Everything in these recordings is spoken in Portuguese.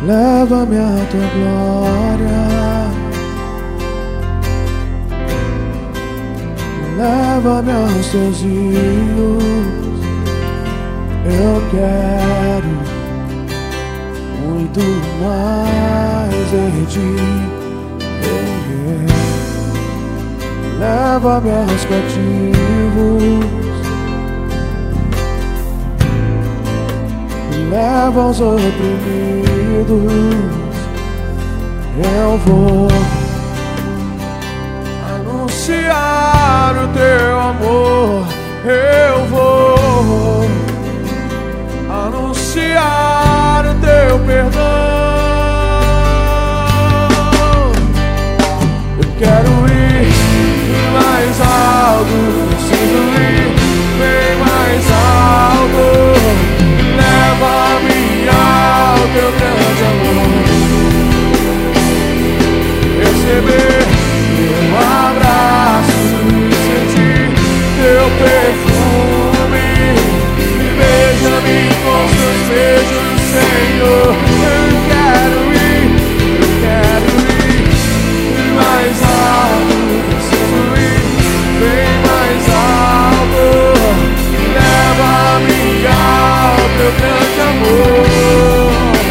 Leva-me à tua glória, leva-me aos teus rios. Eu quero muito mais de ti. Leva-me aos cativos, leva aos oprimidos. Eu vou anunciar o teu amor. Eu vou anunciar o teu perdão. Eu quero ir mais alto, preciso ir bem mais alto. Leva-me ao teu grande amor, receber teu abraço e sentir teu perfume. Beija-me com seus beijos, Senhor. Eu quero ir mais alto, preciso ir bem mais alto. Leva-me ao teu grande amor,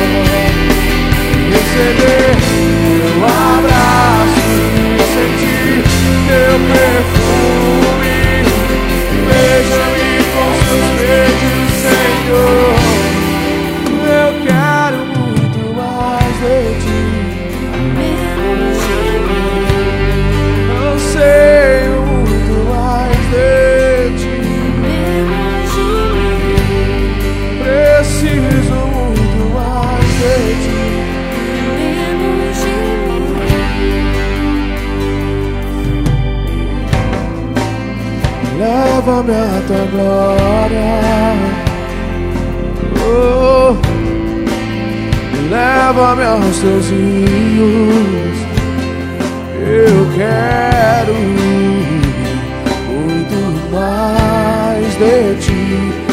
receber teu abraço e sentir teu perfume. Beija-me com seus beijos, Senhor. Eu quero muito mais de ti. Anseio muito mais de ti. Preciso muito mais de ti. Leva-me à tua glória, oh, leva-me aos teus rios. Eu quero muito mais de ti.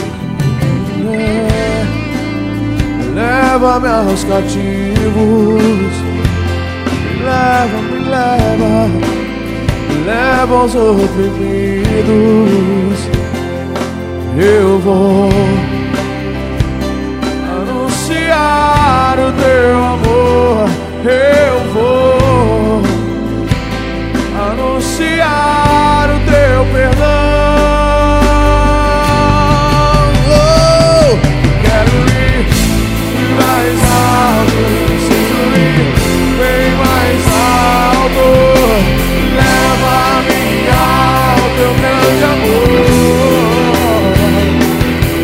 Leva-me aos cativos, leva aos oprimidos. Eu vou anunciar o teu amor. Eu vou anunciar o teu perdão. Oh, quero ir mais alto, preciso ir bem mais alto. Leva-me ao teu grande amor,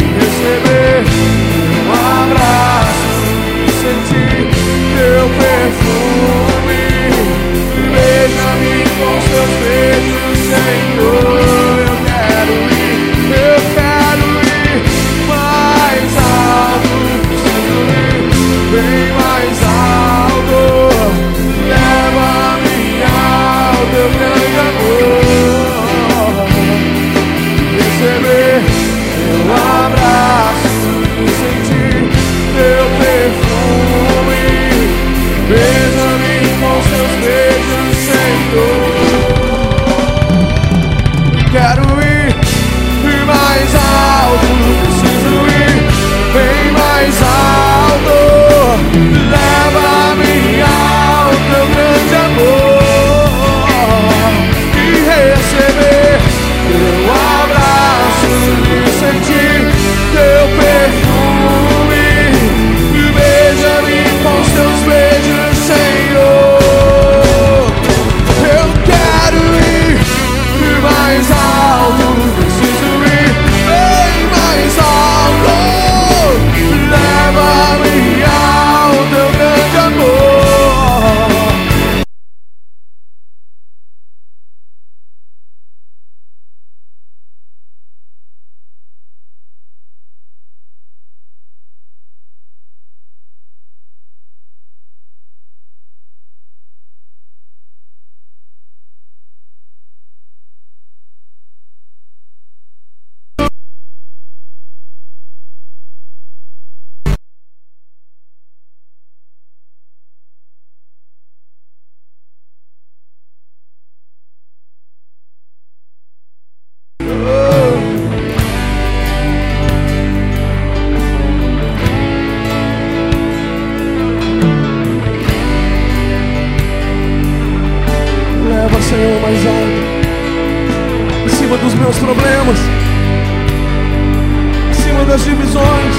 minhas divisões,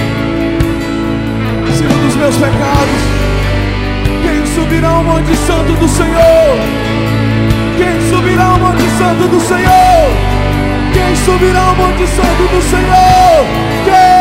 acima dos meus pecados. Quem subirá ao monte santo do Senhor? Quem subirá ao monte santo do Senhor? Quem subirá ao monte santo do Senhor? Quem?